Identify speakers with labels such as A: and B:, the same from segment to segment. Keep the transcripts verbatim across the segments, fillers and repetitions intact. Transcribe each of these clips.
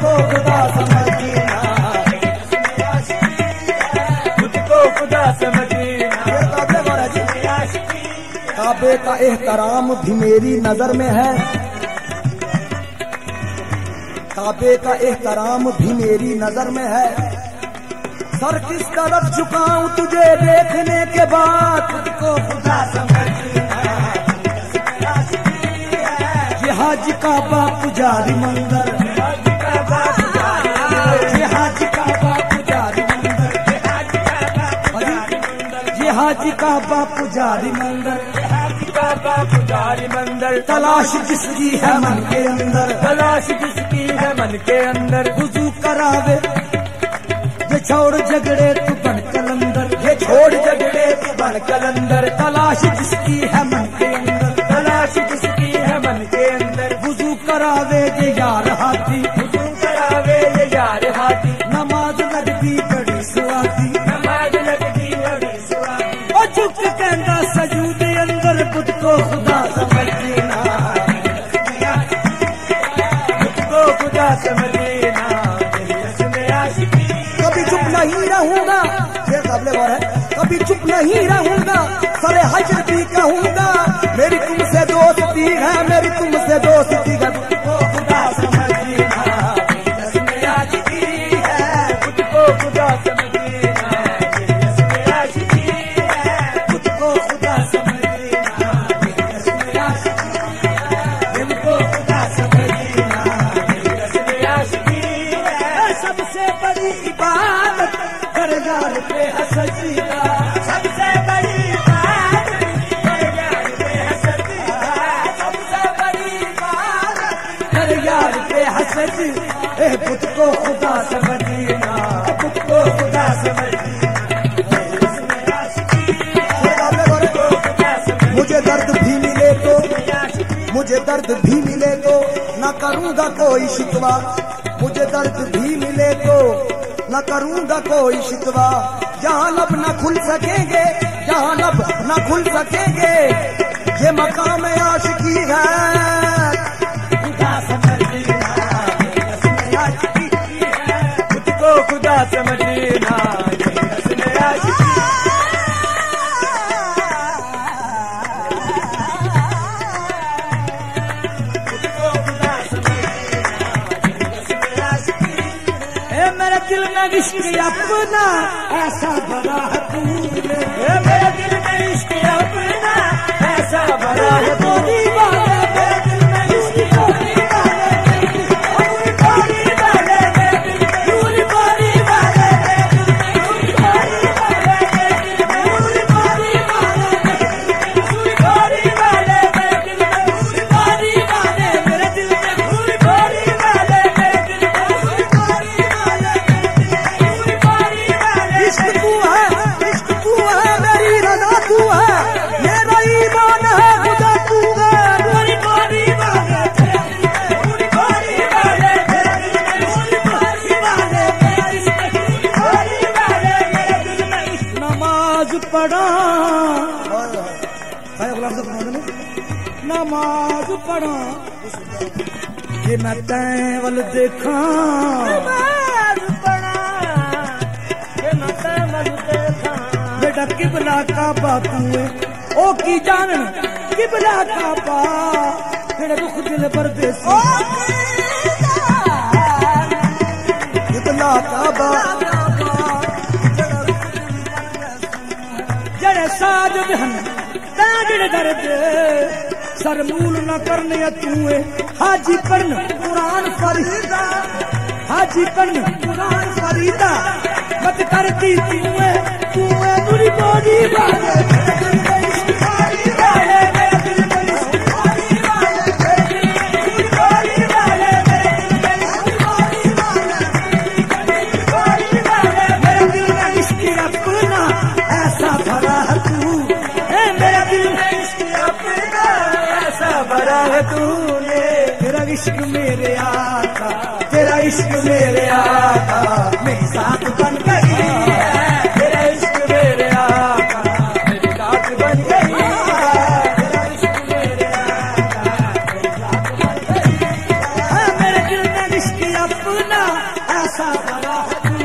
A: को खुदा समझना, खुद को खुदा समझना। काबे का एहतराम भी मेरी नजर में है, काबे का एहतराम भी मेरी नजर में है। सर किस तरफ झुकाऊं तुझे देखने के बाद, खुद को खुदा समझना। ये हाजी का बाप जारी मंदिर, ये हाजी का बाप जारी मंदिर, ये हाजी का बाप जारी मंदिर। तलाश जिसकी है मन के अंदर, तलाश जिसकी है मन के अंदर। वुजू करावे ये छोड़ झगड़े तू बन कलंदर, ये छोड़ झगड़े तू बन कलंदर। तलाश जिसकी है मन के अंदर, तलाश जिसकी है मन के अंदर। वुजू करावे ये यार हाथी, वुजू करावे ये यार हाथी। नमाज लगती बड़ी सुहाती, नमाज लगती बड़ी सुहाती। और झुक कहना सजूद अंदर, खुद को खुदा समझना, खुद को खुदा समझना। कभी चुप नहीं रहूंगा, ये काबिल गौर है, कभी चुप नहीं रहूंगा, सरे हजर भी कहूंगा। मेरी तुमसे दोस्ती है, मेरी तुमसे दोस्ती है। खुद को खुदा समझना, रस्म आशिकी है, खुद को खुदा समझना, रस्म आशिकी है, खुद को खुदा समझना, रस्म आशिकी है, खुद को खुदा समझना, रस्म आशिकी है। सबसे बड़ी इबादत कर यार पे हंसना, सबसे बड़ी इबादत कर यार पे हंसना, सबसे बड़ी इबादत कर यार पे हंसना। ए खुद को खुदा समझना, खुद को खुदा समझना। मुझे दर्द भी मिले तो, मुझे दर्द भी मिले तो न करूँगा कोई शिकवा, मुझे दर्द भी मिले तो न करूँगा कोई शिकवा। जहाँ लब न खुल सकेंगे, जहाँ लब न खुल सकेंगे, ये मकाम आशिकी है। खुदा समझना, रस्म आशिकी है, खुद को खुदा समझना, रस्म आशिकी। दिल में इश्क अपना ऐसा भरा है तूने, मेरे दिल में इश्क अपना ऐसा भरा है तूने। मेरे दिल में इश्क अपना पूरी पानी वाले, पूरी पानी वाले, पूरी पानी वाले, पूरी पानी वाले, पूरी पानी वाले, पूरी पानी वाले। मेरे दिल में पूरी पानी वाले, मेरे दिल में पूरी पानी वाले। इश्क तू है, इश्क तू है, मेरी रज़ा तू है, मेरा ईमान है, खुदा तू है। पूरी पानी वाले, पूरी पानी वाले, पूरी पानी वाले, पूरी पानी वाले। नमाज पढ़ा, नमाज पढ़ा कि मैं तैवल देखा, बेटा किबला का बातू है ओ की जानन, किबला का बा फिर दुख दिल परदेसी। किबला का बा जड़े साजद हन ताजड़ दर्द सरमूल न करने तूए। हाजी करन कुरान फरीदा, हाजी करन कुरान फरीदा, मत करती तूए, तूए पूरी बॉडी वाले। तूने तेरा इश्क मेरे आका, तेरा इश्क मेरे आका मेरी साथ बन गई है। तेरा इश्क मेरे आका मेरी साथ बन गई है। तेरा इश्क मेरे आका मेरी साथ बन गई है। मेरे दिल में इश्क अपना अपना ऐसा बड़ा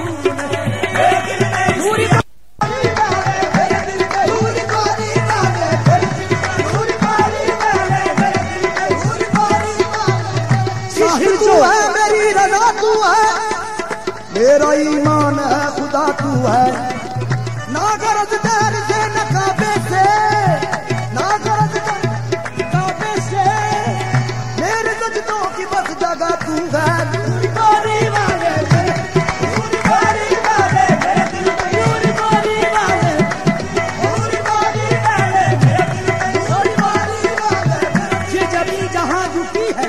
A: तू है, मेरी रजा तू है, मेरा ईमान है खुदा तू है। ना गरज डर से न काबे से, ना गरज काबे से, मेरे सजदों की बस जगह तू है। नूरी बारी वाले नूरी बारी वाले मेरे दिल में नूरी बारी वाले नूरी बारी वाले मेरे दिल में नूरी बारी वाले। ये जमी जहां झुकी है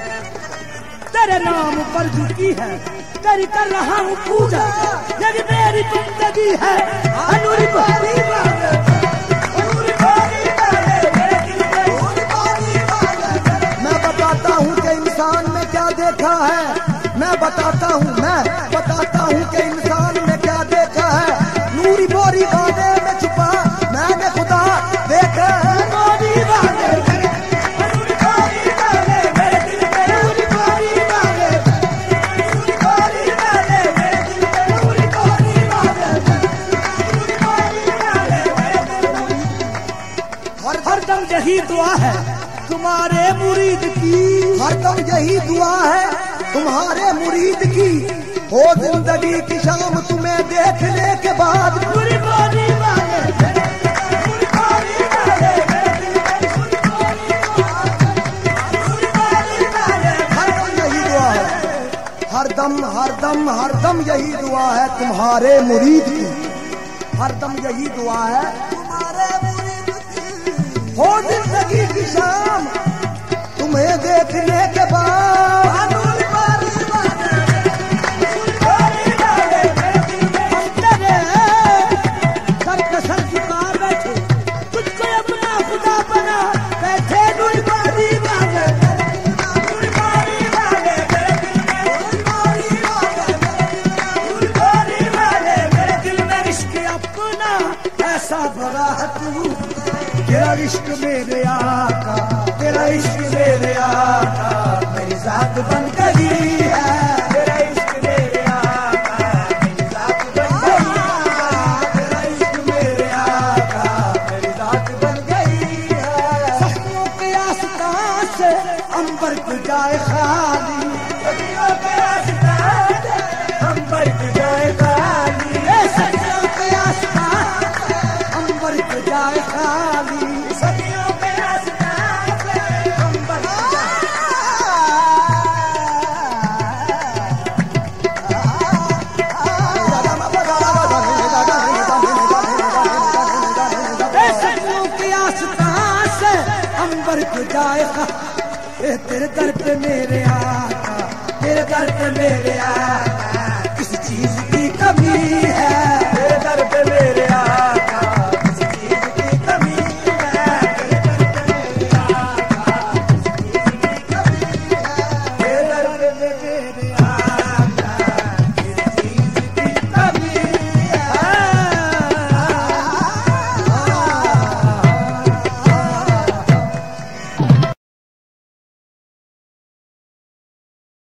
A: तेरे नाम पर झुकी है, तेरी कर रहा हूँ पूजा, यदि मेरी जिंदगी है। नूरी बारी वाले नूरी बारी वाले मेरे दिल में नूरी बारी वाले। मैं बताता हूँ कि इंसान में क्या देखा है, मैं बताता हूँ मैं बताता हूँ कि इंसान में क्या देखा है। नूरी बोरी वाले में छुपा मैंने खुदा देखा है। बोरी वाले नूरी बारी वाले मेरे दिल में नूरी बारी वाले नूरी बारी वाले मेरे दिल में नूरी बारी वाले नूरी बारी वाले मेरे दिल में। हर हरदम यही दुआ है तुम्हारे मुरीद की, हरदम यही दुआ है तुम्हारे मुरीद की। हो जिंदगी की शाम तुम्हें देखने के बाद नूरी बारी वाले नूरी बारी वाले मेरे दिल में नूरी बारी वाले नूरी बारी वाले। हरदम यही दुआ है, हरदम हरदम हरदम यही दुआ है तुम्हारे मुरीद की, हरदम यही दुआ है तुम्हारे मुरीद की। हो जिंदगी की शाम तुम्हें देखने के बाद नूरी बारी वाले नूरी बारी वाले मेरे दिल में। हम तेरे सर पे सर झुका बैठे, तुझको अपना खुदा बना बैठे। नूरी बारी वाले नूरी बारी वाले मेरे दिल में नूरी बारी वाले नूरी बारी वाले मेरे दिल में। इश्क अपना ऐसा भरा है तू, तेरा इश्क मेरे आका, तेरा इश्क मेरे आका मेरी जात बन गई है। तेरा इश्क मेरे आका मेरी जात बन गई है, तेरा इश्क मेरे आका मेरी जात बन गई है। सखियों के आस्तां से अंबर को जाए खाली, सखियों के आस्तां से अंबर को जाए खाली, सखियों के आस्तां से अंबर को जाए खाली, सखियों के आस्तां से अंबर को जाए। सखियों के आस्तां से अंबर को जाए खाली। तेरे दर पे मेरे आका, तेरे दर पे मेरे आका किस चीज की कमी है।